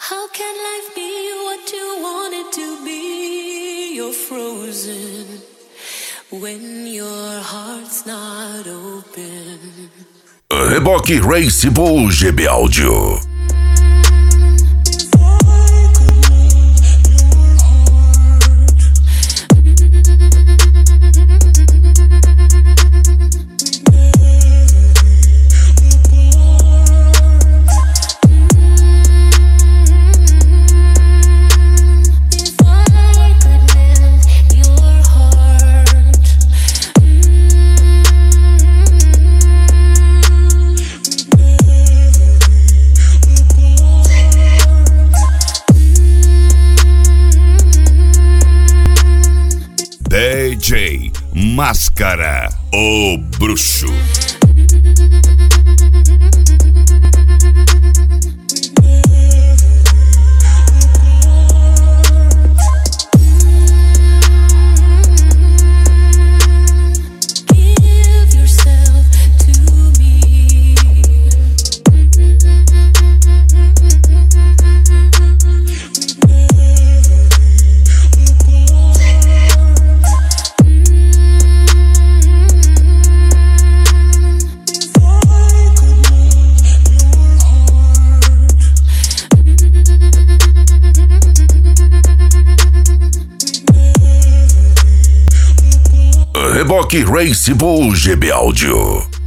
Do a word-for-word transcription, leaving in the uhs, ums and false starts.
How can life be what you want it to be? You're frozen when your heart's not open. Reboque Race Bull G B Audio. D J Máscara, o bruxo. Reboque Race Bull G B Audio.